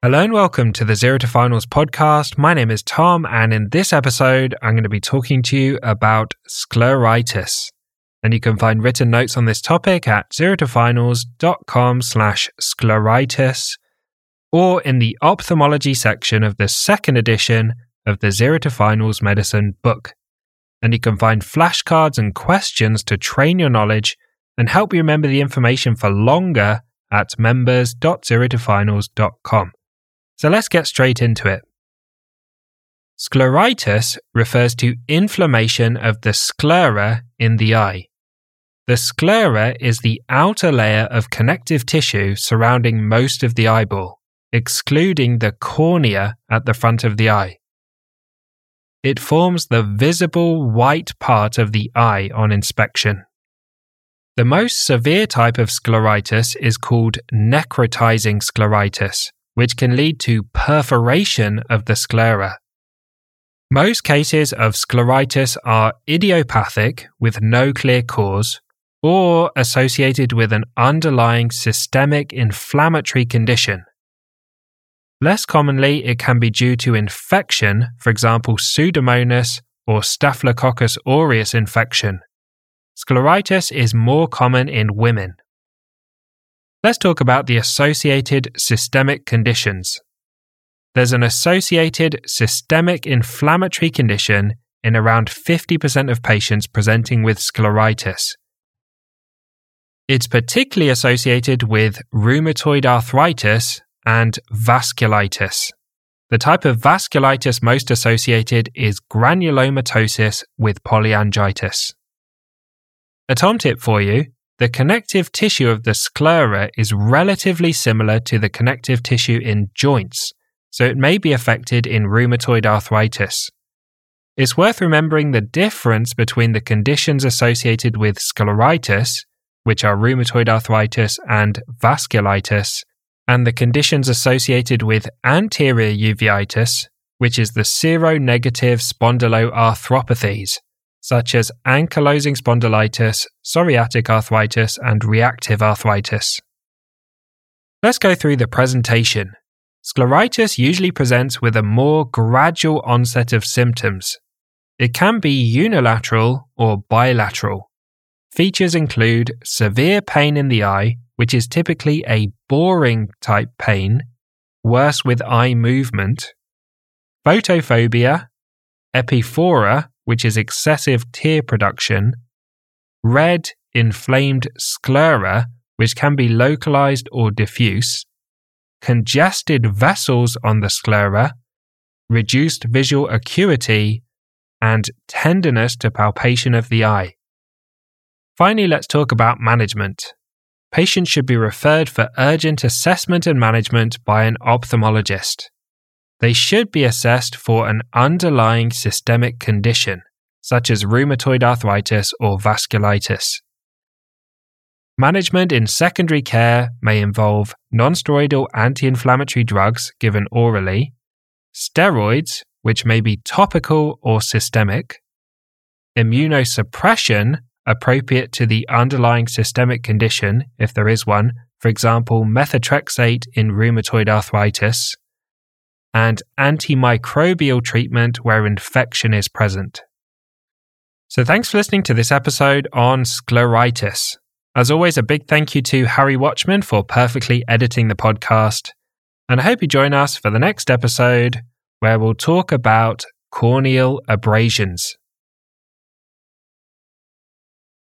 Hello and welcome to the Zero to Finals podcast. My name is Tom, and in this episode, I'm going to be talking to you about scleritis. And you can find written notes on this topic at zerotofinals.com/scleritis or in the ophthalmology section of the second edition of the Zero to Finals Medicine book. And you can find flashcards and questions to train your knowledge and help you remember the information for longer at members.zerotofinals.com. So let's get straight into it. Scleritis refers to inflammation of the sclera in the eye. The sclera is the outer layer of connective tissue surrounding most of the eyeball, excluding the cornea at the front of the eye. It forms the visible white part of the eye on inspection. The most severe type of scleritis is called necrotizing scleritis, which can lead to perforation of the sclera. Most cases of scleritis are idiopathic with no clear cause or associated with an underlying systemic inflammatory condition. Less commonly, it can be due to infection, for example, Pseudomonas or Staphylococcus aureus infection. Scleritis is more common in women. Let's talk about the associated systemic conditions. There's an associated systemic inflammatory condition in around 50% of patients presenting with scleritis. It's particularly associated with rheumatoid arthritis and vasculitis. The type of vasculitis most associated is granulomatosis with polyangiitis. A Tom tip for you. The connective tissue of the sclera is relatively similar to the connective tissue in joints, so it may be affected in rheumatoid arthritis. It's worth remembering the difference between the conditions associated with scleritis, which are rheumatoid arthritis and vasculitis, and the conditions associated with anterior uveitis, which is the seronegative spondyloarthropathies, such as ankylosing spondylitis, psoriatic arthritis, and reactive arthritis. Let's go through the presentation. Scleritis usually presents with a more gradual onset of symptoms. It can be unilateral or bilateral. Features include severe pain in the eye, which is typically a boring type pain, worse with eye movement, photophobia, epiphora, which is excessive tear production, red, inflamed sclera, which can be localized or diffuse, congested vessels on the sclera, reduced visual acuity, and tenderness to palpation of the eye. Finally, let's talk about management. Patients should be referred for urgent assessment and management by an ophthalmologist. They should be assessed for an underlying systemic condition, such as rheumatoid arthritis or vasculitis. Management in secondary care may involve nonsteroidal anti-inflammatory drugs given orally, steroids, which may be topical or systemic, immunosuppression appropriate to the underlying systemic condition, if there is one, for example, methotrexate in rheumatoid arthritis, and antimicrobial treatment where infection is present. So thanks for listening to this episode on scleritis. As always, a big thank you to Harry Watchman for perfectly editing the podcast. And I hope you join us for the next episode where we'll talk about corneal abrasions.